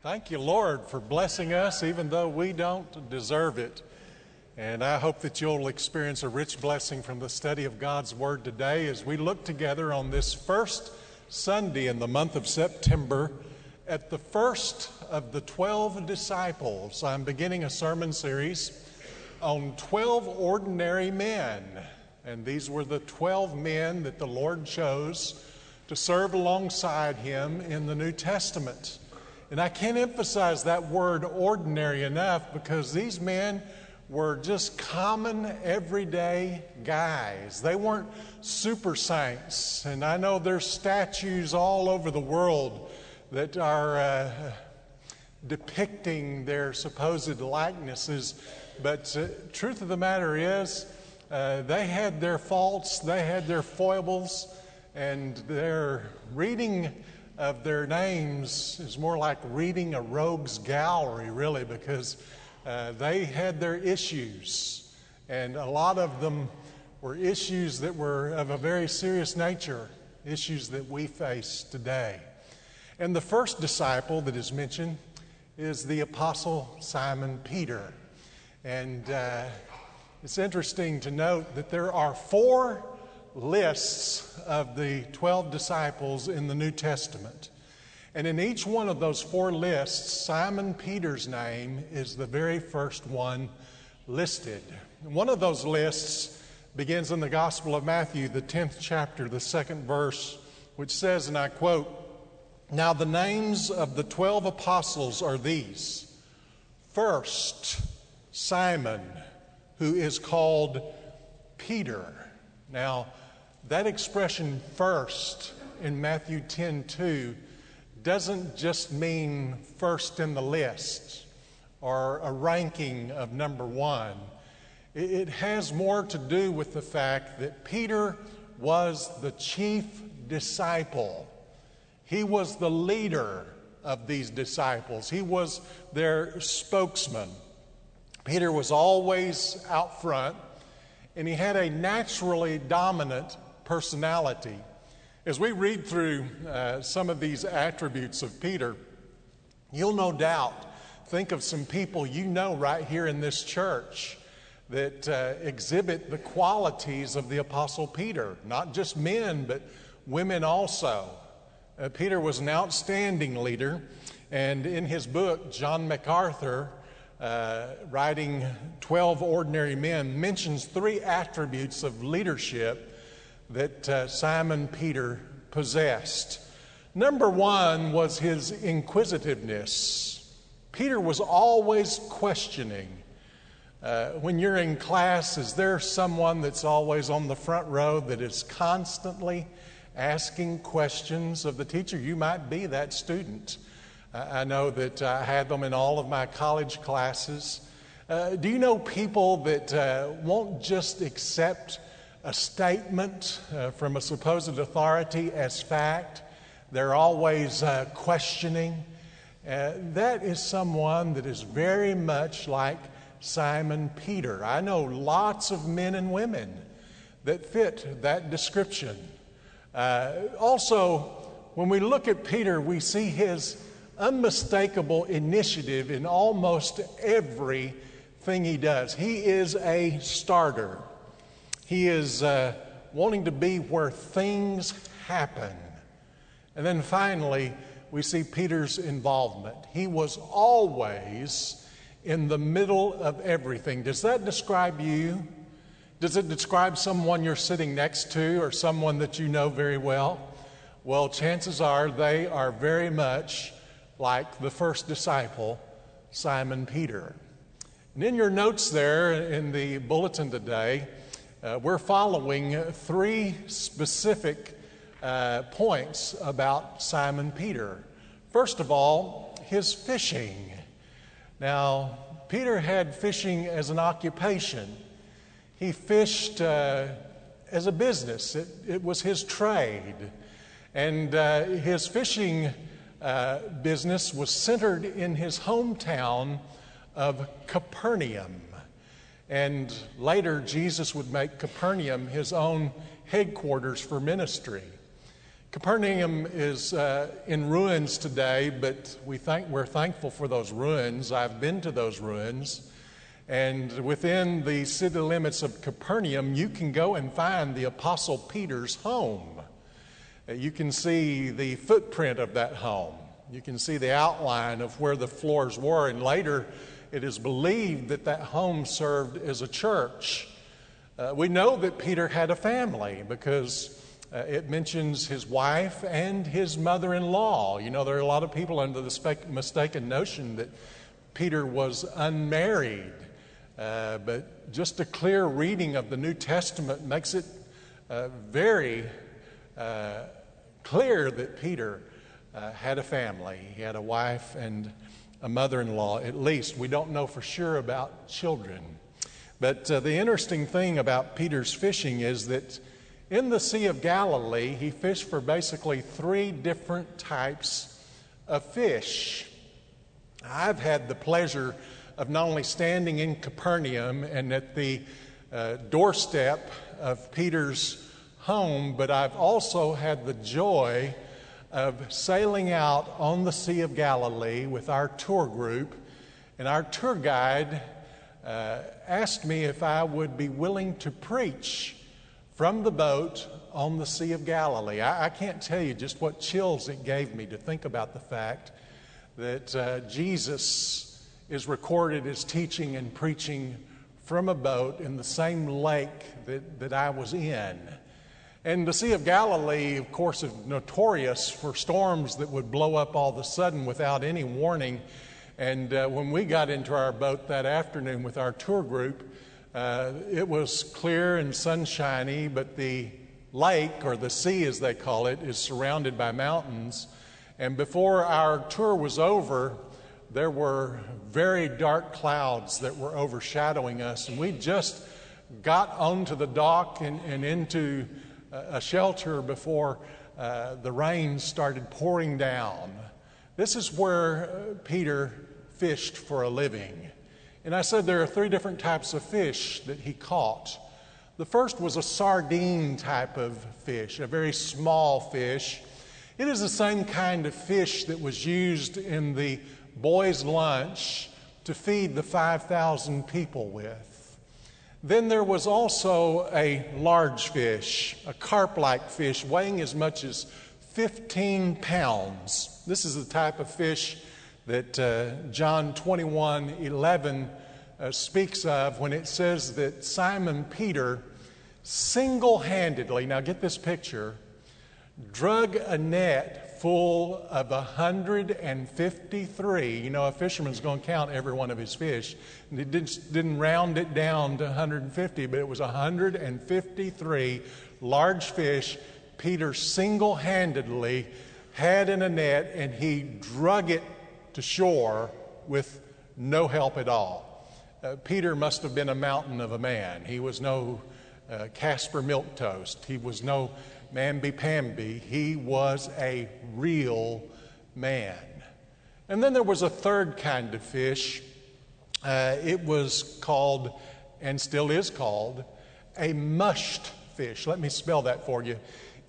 Thank you, Lord, for blessing us even though we don't deserve it. And I hope that you'll experience a rich blessing from the study of God's Word today as we look together on this first Sunday in the month of September at the first of the 12 disciples. I'm beginning a sermon series on 12 ordinary men. And these were the 12 men that the Lord chose to serve alongside him in the New Testament. And I can't emphasize that word ordinary enough because these men were just common, everyday guys. They weren't super saints. And I know there's statues all over the world that are depicting their supposed likenesses. But truth of the matter is, they had their faults, they had their foibles, and their reading of their names is more like reading a rogue's gallery, really, because they had their issues, and a lot of them were issues that were of a very serious nature, issues that we face today. And the first disciple that is mentioned is the Apostle Simon Peter. And it's interesting to note that there are 4 lists of the 12 disciples in the New Testament. And in each one of those 4 lists, Simon Peter's name is the very first one listed. And one of those lists begins in the Gospel of Matthew, the 10th chapter, the 2nd verse, which says, and I quote, "Now the names of the 12 apostles are these. First, Simon, who is called Peter." Now, that expression first in Matthew 10:2 doesn't just mean first in the list or a ranking of number 1. It has more to do with the fact that Peter was the chief disciple. He was the leader of these disciples. He was their spokesman. Peter was always out front, and he had a naturally dominant personality. As we read through some of these attributes of Peter, you'll no doubt think of some people you know right here in this church that exhibit the qualities of the Apostle Peter. Not just men, but women also. Peter was an outstanding leader, and in his book, John MacArthur, writing 12 Ordinary Men, mentions 3 attributes of leadership that Simon Peter possessed. Number 1 was his inquisitiveness. Peter was always questioning. When you're in class, is there someone that's always on the front row that is constantly asking questions of the teacher? You might be that student. I know that I had them in all of my college classes. Do you know people that won't just accept a statement from a supposed authority as fact? They're always questioning. That is someone that is very much like Simon Peter. I know lots of men and women that fit that description. Also, when we look at Peter, we see his unmistakable initiative in almost everything he does. He is a starter. He is wanting to be where things happen. And then finally, we see Peter's involvement. He was always in the middle of everything. Does that describe you? Does it describe someone you're sitting next to or someone that you know very well? Well, chances are they are very much like the first disciple, Simon Peter. And in your notes there in the bulletin today, we're following 3 specific points about Simon Peter. First of all, his fishing. Now, Peter had fishing as an occupation. He fished as a business. It was his trade. And his fishing business was centered in his hometown of Capernaum. And later, Jesus would make Capernaum his own headquarters for ministry. Capernaum is in ruins today, but we're thankful for those ruins. I've been to those ruins. And within the city limits of Capernaum, you can go and find the Apostle Peter's home. You can see the footprint of that home. You can see the outline of where the floors were. And later, it is believed that that home served as a church. We know that Peter had a family because it mentions his wife and his mother-in-law. You know, there are a lot of people under the mistaken notion that Peter was unmarried. But just a clear reading of the New Testament makes it very clear that Peter had a family. He had a wife and a mother-in-law, at least. We don't know for sure about children. But the interesting thing about Peter's fishing is that in the Sea of Galilee, he fished for basically 3 different types of fish. I've had the pleasure of not only standing in Capernaum and at the doorstep of Peter's home, but I've also had the joy of sailing out on the Sea of Galilee with our tour group. And our tour guide asked me if I would be willing to preach from the boat on the Sea of Galilee. I can't tell you just what chills it gave me to think about the fact that Jesus is recorded as teaching and preaching from a boat in the same lake that I was in. And the Sea of Galilee, of course, is notorious for storms that would blow up all of a sudden without any warning. And when we got into our boat that afternoon with our tour group, it was clear and sunshiny, but the lake, or the sea as they call it, is surrounded by mountains. And before our tour was over, there were very dark clouds that were overshadowing us. And we just got onto the dock and into a shelter before the rain started pouring down. This is where Peter fished for a living. And I said there are 3 different types of fish that he caught. The first was a sardine type of fish, a very small fish. It is the same kind of fish that was used in the boys' lunch to feed the 5,000 people with. Then there was also a large fish, a carp-like fish weighing as much as 15 pounds. This is the type of fish that John 21:11 speaks of when it says that Simon Peter single-handedly, now get this picture, drug a net full of 153. You know, a fisherman's going to count every one of his fish. And he didn't round it down to 150, but it was 153 large fish Peter single-handedly had in a net, and he drug it to shore with no help at all. Peter must have been a mountain of a man. He was no Casper Milquetoast. He was no mamby-pamby. He was a real man. And then there was a third kind of fish. It was called, and still is called, a mushed fish. Let me spell that for you.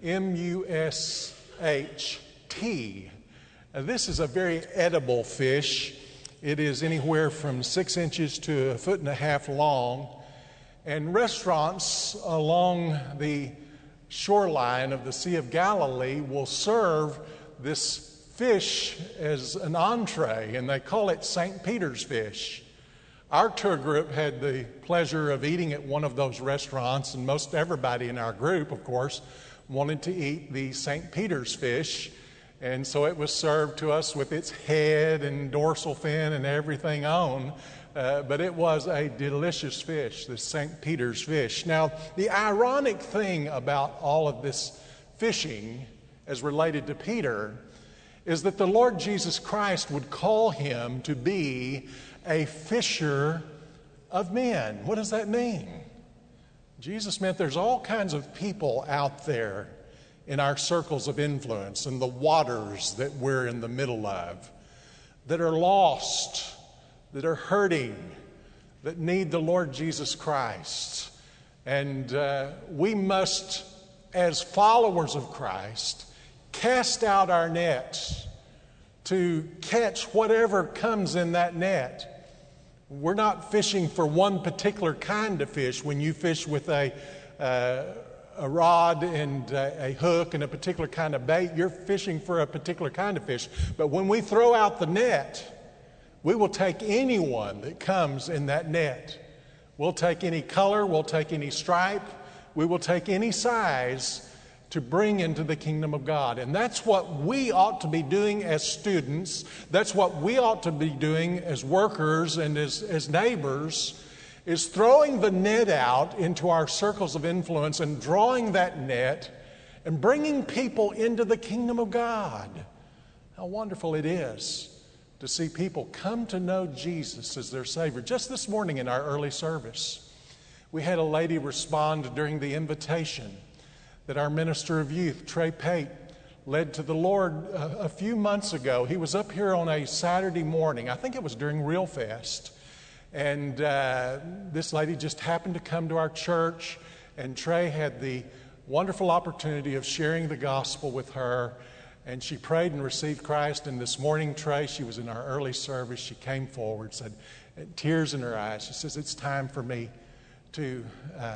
M-U-S-H-T. This is a very edible fish. It is anywhere from 6 inches to 1.5 feet long. And restaurants along the shoreline of the Sea of Galilee will serve this fish as an entree, and they call it St. Peter's fish. Our tour group had the pleasure of eating at one of those restaurants, and most everybody in our group, of course, wanted to eat the St. Peter's fish. And so it was served to us with its head and dorsal fin and everything on. But it was a delicious fish, the St. Peter's fish. Now, the ironic thing about all of this fishing as related to Peter is that the Lord Jesus Christ would call him to be a fisher of men. What does that mean? Jesus meant there's all kinds of people out there in our circles of influence and the waters that we're in the middle of that are lost, that are hurting, that need the Lord Jesus Christ. And we must, as followers of Christ, cast out our nets, to catch whatever comes in that net. We're not fishing for one particular kind of fish. When you fish with a rod and a hook and a particular kind of bait, you're fishing for a particular kind of fish. But when we throw out the net, we will take anyone that comes in that net. We'll take any color, we'll take any stripe, we will take any size to bring into the kingdom of God. And that's what we ought to be doing as students. That's what we ought to be doing as workers and as neighbors, is throwing the net out into our circles of influence and drawing that net and bringing people into the kingdom of God. How wonderful it is to see people come to know Jesus as their Savior. Just this morning in our early service, we had a lady respond during the invitation that our minister of youth, Trey Pate, led to the Lord a few months ago. He was up here on a Saturday morning. I think it was during Real Fest. And this lady just happened to come to our church, and Trey had the wonderful opportunity of sharing the gospel with her. And she prayed and received Christ. And this morning, Trey, she was in our early service. She came forward, said, tears in her eyes. She says, it's time for me to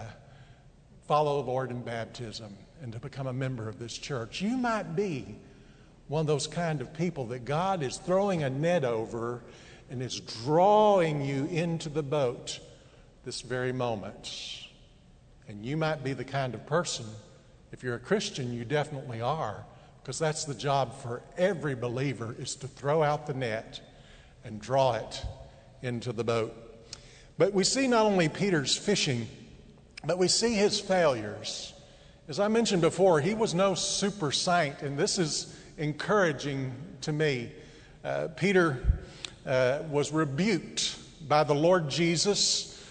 follow the Lord in baptism and to become a member of this church. You might be one of those kind of people that God is throwing a net over and is drawing you into the boat this very moment. And you might be the kind of person, if you're a Christian, you definitely are, because that's the job for every believer, is to throw out the net and draw it into the boat. But we see not only Peter's fishing, but we see his failures. As I mentioned before, he was no super saint, and this is encouraging to me. Peter was rebuked by the Lord Jesus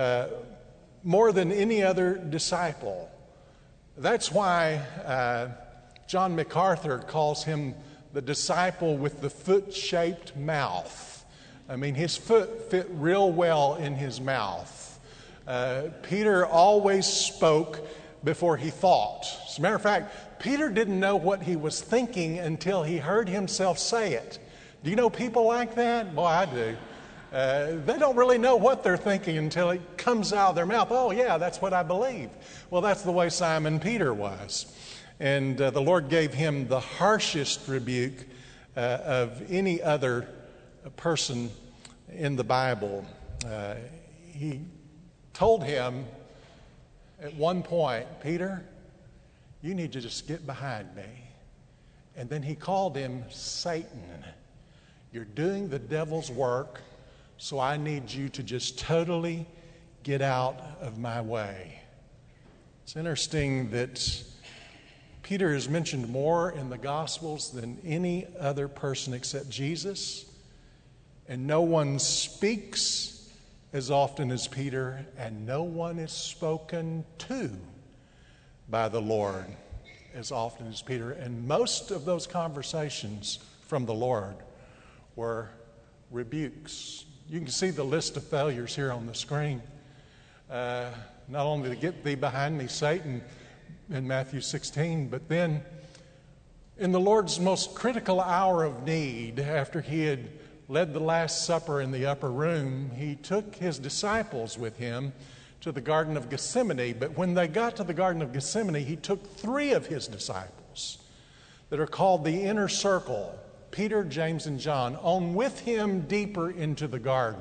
more than any other disciple. That's why John MacArthur calls him the disciple with the foot-shaped mouth. I mean, his foot fit real well in his mouth. Peter always spoke before he thought. As a matter of fact, Peter didn't know what he was thinking until he heard himself say it. Do you know people like that? Boy, I do. They don't really know what they're thinking until it comes out of their mouth. Oh, yeah, that's what I believe. Well, that's the way Simon Peter was. And the Lord gave him the harshest rebuke of any other person in the Bible. He told him at one point, Peter, you need to just get behind me. And then he called him Satan. You're doing the devil's work, so I need you to just totally get out of my way. It's interesting that Peter is mentioned more in the Gospels than any other person except Jesus, and no one speaks as often as Peter, and no one is spoken to by the Lord as often as Peter. And most of those conversations from the Lord were rebukes. You can see the list of failures here on the screen. Not only to get thee behind me, Satan, in Matthew 16, but then in the Lord's most critical hour of need, after he had led the Last Supper in the upper room, he took his disciples with him to the Garden of Gethsemane. But when they got to the Garden of Gethsemane, he took 3 of his disciples that are called the inner circle, Peter, James, and John, on with him deeper into the garden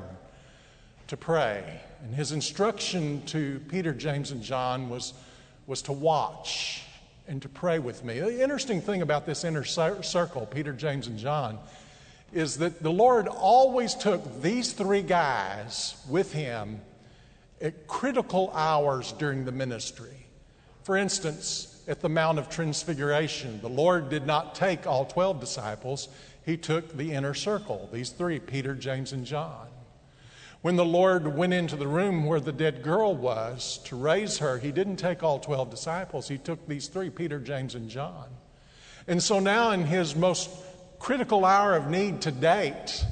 to pray. And his instruction to Peter, James, and John was to watch and to pray with me. The interesting thing about this inner circle, Peter, James, and John, is that the Lord always took these 3 guys with him at critical hours during the ministry. For instance, at the Mount of Transfiguration, the Lord did not take all 12 disciples. He took the inner circle, these 3, Peter, James, and John. When the Lord went into the room where the dead girl was to raise her, he didn't take all 12 disciples. He took these 3, Peter, James, and John. And so now in his most critical hour of need to date,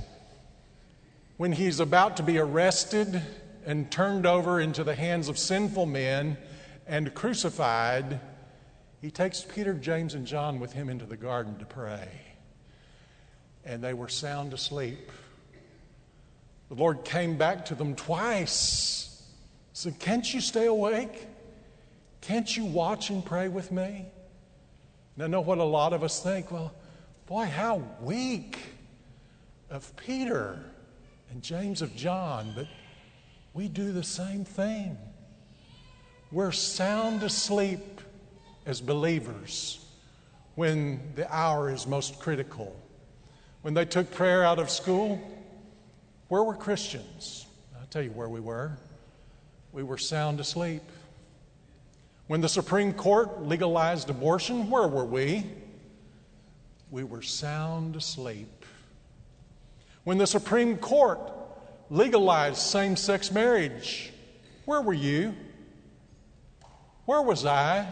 when he's about to be arrested and turned over into the hands of sinful men and crucified, he takes Peter, James, and John with him into the garden to pray. And they were sound asleep. The Lord came back to them twice. Said, can't you stay awake? Can't you watch and pray with me? And I know what a lot of us think. Well, boy, how weak of Peter and James of John. But we do the same thing. We're sound asleep as believers when the hour is most critical. When they took prayer out of school, where were Christians? I'll tell you where we were. We were sound asleep. When the Supreme Court legalized abortion, where were we? We were sound asleep. When the Supreme Court legalized same-sex marriage, where were you? Where was I?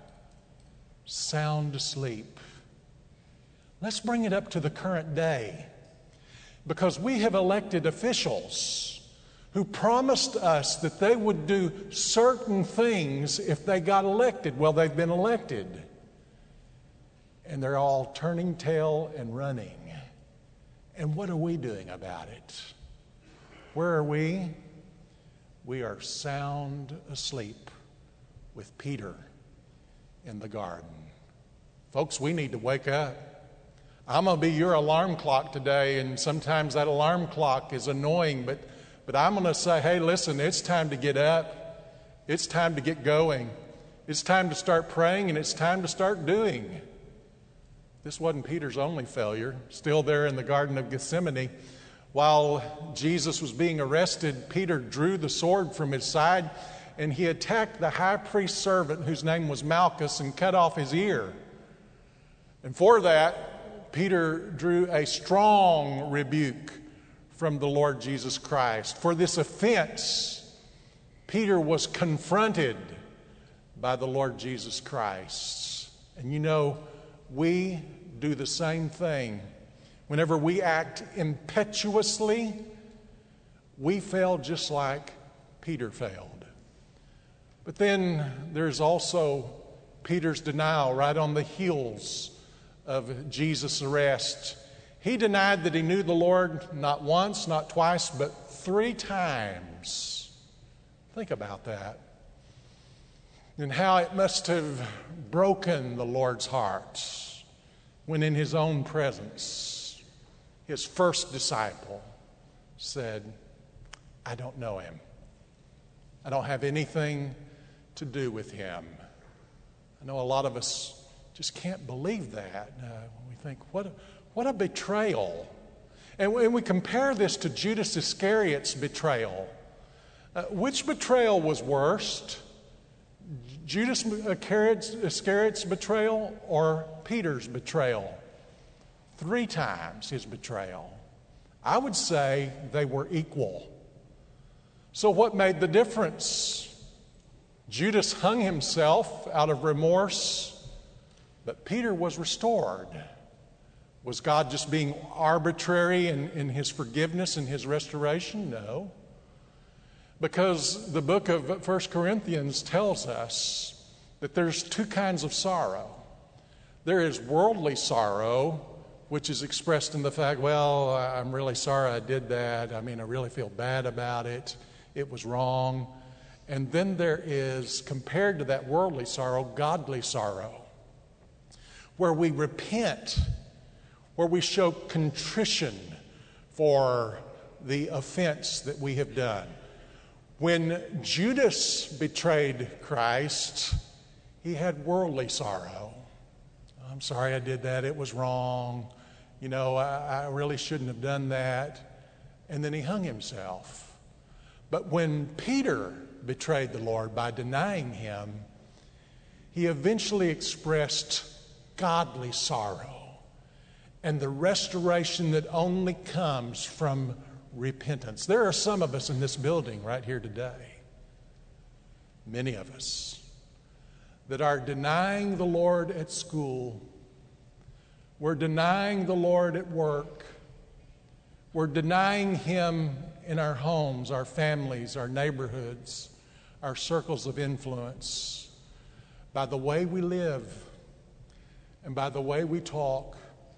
Sound asleep. Let's bring it up to the current day, because we have elected officials who promised us that they would do certain things if they got elected. Well, they've been elected, and they're all turning tail and running. And what are we doing about it? Where are we? We are sound asleep with Peter in the garden. Folks, we need to wake up. I'm going to be your alarm clock today, and sometimes that alarm clock is annoying, but I'm going to say, hey, listen, it's time to get up. It's time to get going. It's time to start praying, and it's time to start doing. This wasn't Peter's only failure. Still there in the Garden of Gethsemane, while Jesus was being arrested, Peter drew the sword from his side, and he attacked the high priest's servant, whose name was Malchus, and cut off his ear. And for that, Peter drew a strong rebuke from the Lord Jesus Christ. For this offense, Peter was confronted by the Lord Jesus Christ. And you know, we do the same thing. Whenever we act impetuously, we fail just like Peter failed. But then there's also Peter's denial right on the heels of Jesus' arrest. He denied that he knew the Lord not once, not twice, but 3 times. Think about that. And how it must have broken the Lord's heart when in his own presence, his first disciple said, I don't know him. I don't have anything to do with him. I know a lot of us just can't believe that. We think, what a betrayal. And we compare this to Judas Iscariot's betrayal. Which betrayal was worst? Judas Iscariot's betrayal or Peter's betrayal? 3 times his betrayal. I would say they were equal. So what made the difference? Judas hung himself out of remorse, but Peter was restored. Was God just being arbitrary in his forgiveness and his restoration? No. Because the book of 1 Corinthians tells us that there's 2 kinds of sorrow. There is worldly sorrow, which is expressed in the fact, well, I'm really sorry I did that. I really feel bad about it. It was wrong. And then there is, compared to that worldly sorrow, godly sorrow, where we repent, where we show contrition for the offense that we have done. When Judas betrayed Christ, he had worldly sorrow. I'm sorry I did that. It was wrong. I really shouldn't have done that. And then he hung himself. But when Peter betrayed the Lord by denying him, he eventually expressed godly sorrow and the restoration that only comes from repentance. There are some of us in this building right here today, many of us, that are denying the Lord at school. We're denying the Lord at work. We're denying him in our homes, our families, our neighborhoods, our circles of influence. by the way we live and by the way we talk,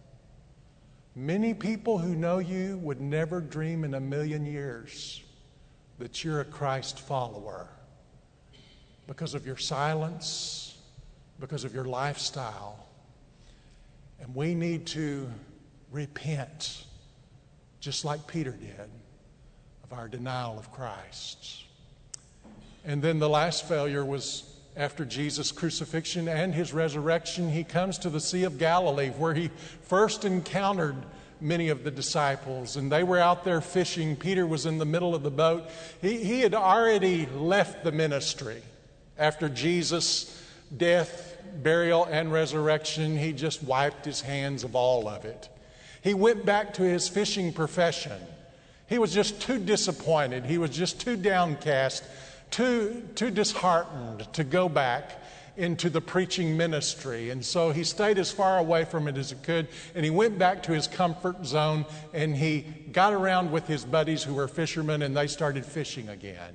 many people who know you would never dream in a million years that you're a Christ follower because of your silence, because of your lifestyle. And we need to repent, just like Peter did, of our denial of Christ. And then the last failure was after Jesus' crucifixion and his resurrection. He comes to the Sea of Galilee, where he first encountered many of the disciples, and they were out there fishing. Peter was in the middle of the boat. He had already left the ministry after Jesus' death, burial, and resurrection. He just wiped his hands of all of it. He went back to his fishing profession. He was just too disappointed. He was just too downcast, too disheartened to go back into the preaching ministry. And so he stayed as far away from it as he could, and he went back to his comfort zone, and he got around with his buddies who were fishermen, and they started fishing again.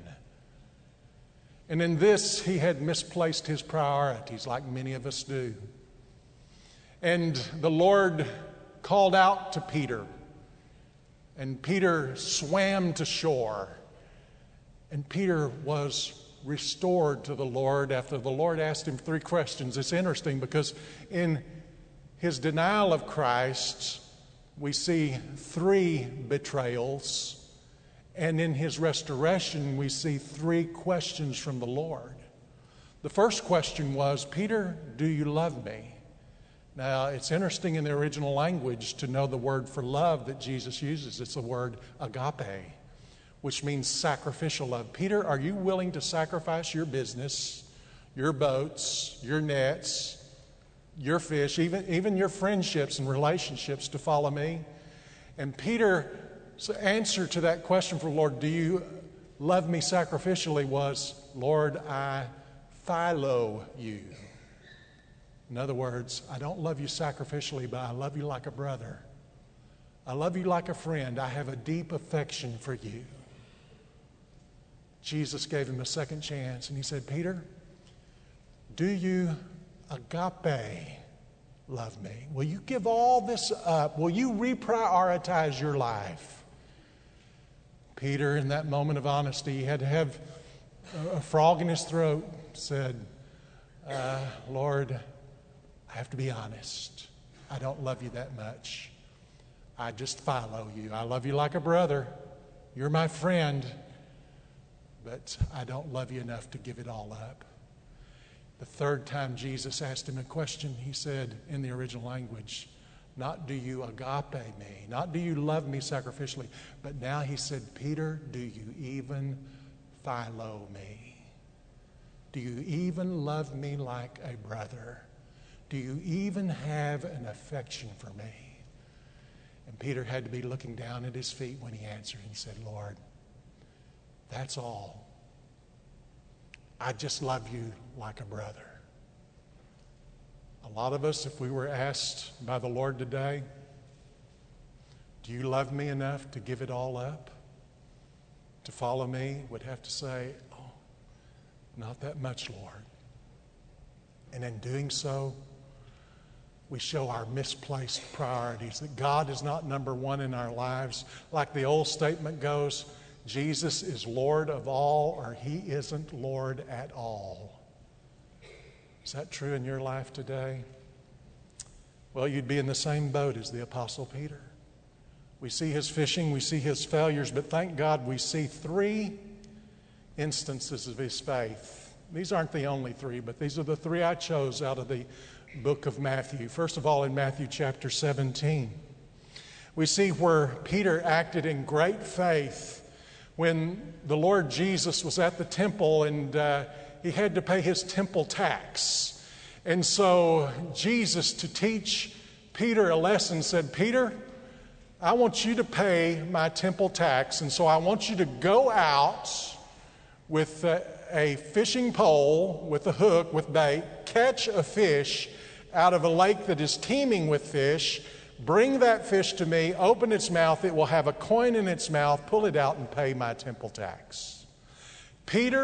And in this, he had misplaced his priorities, like many of us do. And the Lord called out to Peter, and Peter swam to shore. And Peter was restored to the Lord after the Lord asked him 3 questions. It's interesting because in his denial of Christ, we see 3 betrayals. And in his restoration, we see 3 questions from the Lord. The first question was, Peter, do you love me? Now, it's interesting in the original language to know the word for love that Jesus uses. It's the word agape, which means sacrificial love. Peter, are you willing to sacrifice your business, your boats, your nets, your fish, even your friendships and relationships to follow me? And Peter's answer to that question for the Lord, do you love me sacrificially, was, Lord, I philo you. In other words, I don't love you sacrificially, but I love you like a brother. I love you like a friend. I have a deep affection for you. Jesus gave him a second chance, and he said, Peter, do you agape love me? Will you give all this up? Will you reprioritize your life? Peter, in that moment of honesty, he had to have a frog in his throat, said, Lord, I have to be honest. I don't love you that much. I just follow you. I love you like a brother. You're my friend. But I don't love you enough to give it all up. The third time Jesus asked him a question, he said in the original language, not do you agape me, not do you love me sacrificially, but now he said, Peter, do you even philo me? Do you even love me like a brother? Do you even have an affection for me? And Peter had to be looking down at his feet when he answered and said, Lord, that's all. I just love you like a brother. A lot of us, if we were asked by the Lord today, do you love me enough to give it all up, to follow me, would have to say, oh, not that much, Lord. And in doing so, we show our misplaced priorities, that God is not number one in our lives. Like the old statement goes, Jesus is Lord of all, or he isn't Lord at all. Is that true in your life today? Well, you'd be in the same boat as the Apostle Peter. We see his fishing, we see his failures, but thank God we see 3 instances of his faith. These aren't the only 3, but these are the 3 I chose out of the book of Matthew. First of all, in Matthew chapter 17, we see where Peter acted in great faith when the Lord Jesus was at the temple and he had to pay his temple tax. And so Jesus, to teach Peter a lesson, said, Peter, I want you to pay my temple tax, and so I want you to go out with a fishing pole, with a hook, with bait, catch a fish out of a lake that is teeming with fish, bring that fish to me, open its mouth, it will have a coin in its mouth, pull it out and pay my temple tax. Peter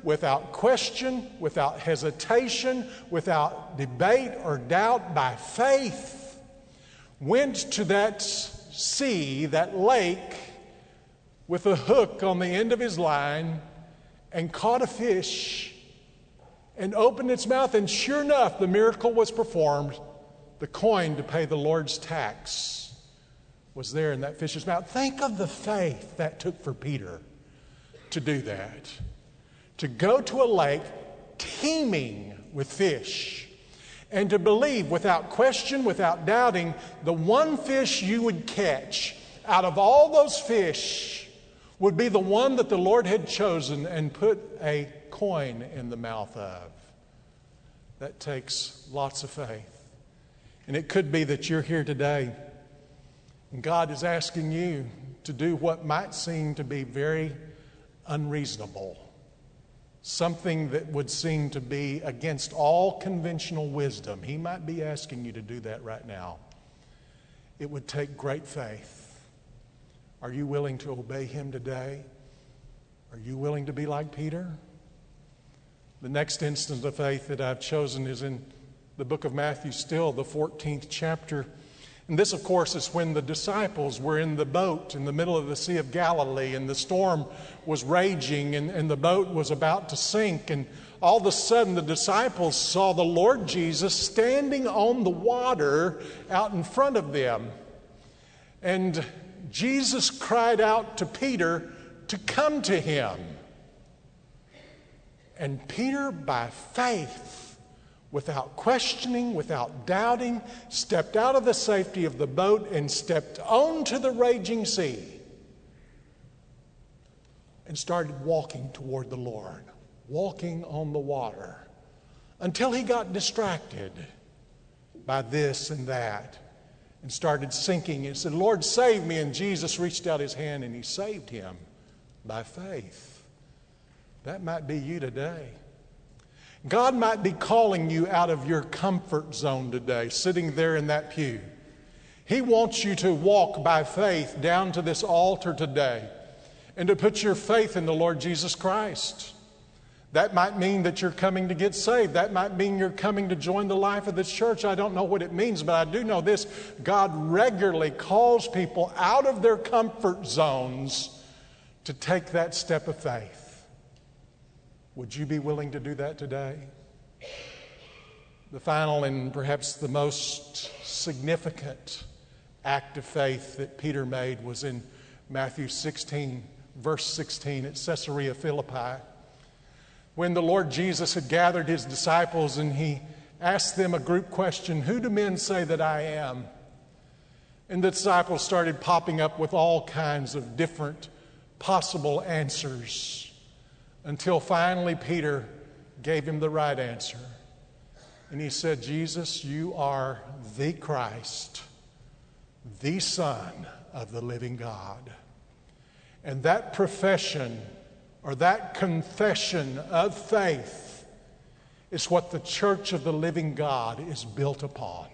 without question, without hesitation, without debate or doubt, by faith, went to that sea, that lake, with a hook on the end of his line and caught a fish and opened its mouth, and sure enough, the miracle was performed. The coin to pay the Lord's tax was there in that fish's mouth. Think of the faith that took for Peter to do that. To go to a lake teeming with fish and to believe without question, without doubting, the one fish you would catch out of all those fish would be the one that the Lord had chosen and put a coin in the mouth of. That takes lots of faith. And it could be that you're here today and God is asking you to do what might seem to be very unreasonable. Something that would seem to be against all conventional wisdom. He might be asking you to do that right now. It would take great faith. Are you willing to obey Him today? Are you willing to be like Peter? The next instance of faith that I've chosen is in the book of Matthew, still the 14th chapter. And this, of course, is when the disciples were in the boat in the middle of the Sea of Galilee, and the storm was raging, and the boat was about to sink. And all of a sudden, the disciples saw the Lord Jesus standing on the water out in front of them. And Jesus cried out to Peter to come to him. And Peter, by faith, without questioning, without doubting, stepped out of the safety of the boat and stepped onto the raging sea and started walking toward the Lord, walking on the water, until he got distracted by this and that and started sinking and said, "Lord, save me." And Jesus reached out his hand and he saved him by faith. That might be you today. God might be calling you out of your comfort zone today, sitting there in that pew. He wants you to walk by faith down to this altar today and to put your faith in the Lord Jesus Christ. That might mean that you're coming to get saved. That might mean you're coming to join the life of this church. I don't know what it means, but I do know this. God regularly calls people out of their comfort zones to take that step of faith. Would you be willing to do that today? The final and perhaps the most significant act of faith that Peter made was in Matthew 16, verse 16 at Caesarea Philippi, when the Lord Jesus had gathered his disciples and he asked them a group question, "Who do men say that I am?" And the disciples started popping up with all kinds of different possible answers, until finally Peter gave him the right answer. And he said, "Jesus, you are the Christ, the Son of the living God." And that profession or that confession of faith is what the church of the living God is built upon.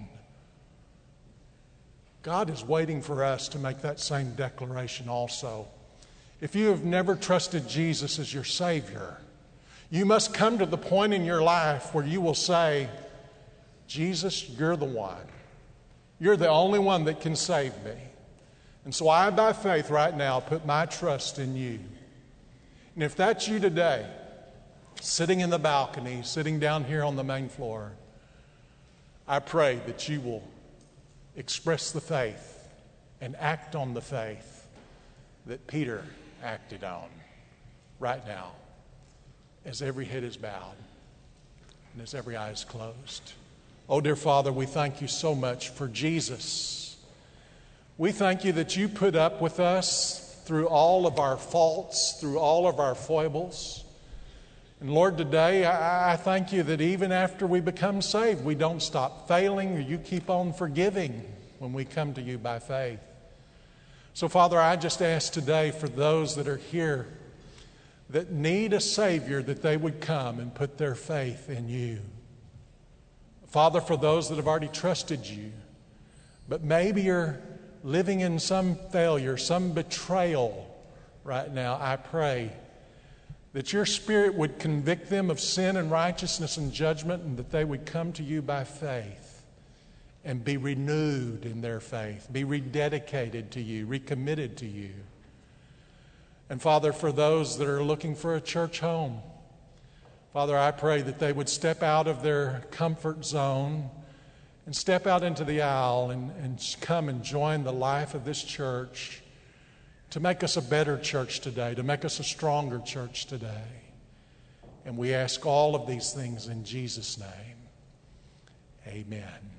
God is waiting for us to make that same declaration also. If you have never trusted Jesus as your Savior, you must come to the point in your life where you will say, "Jesus, you're the one. You're the only one that can save me. And so I, by faith right now, put my trust in you." And if that's you today, sitting in the balcony, sitting down here on the main floor, I pray that you will express the faith and act on the faith that Peter acted on right now, as every head is bowed and as every eye is closed. Oh, dear Father, we thank you so much for Jesus. We thank you that you put up with us through all of our faults, through all of our foibles. And Lord, today I thank you that even after we become saved, we don't stop failing, or you keep on forgiving when we come to you by faith. So, Father, I just ask today for those that are here that need a Savior, that they would come and put their faith in you. Father, for those that have already trusted you, but maybe you're living in some failure, some betrayal right now, I pray that your Spirit would convict them of sin and righteousness and judgment, and that they would come to you by faith and be renewed in their faith, be rededicated to you, recommitted to you. And Father, for those that are looking for a church home, Father, I pray that they would step out of their comfort zone and step out into the aisle and come and join the life of this church to make us a better church today, to make us a stronger church today. And we ask all of these things in Jesus' name. Amen.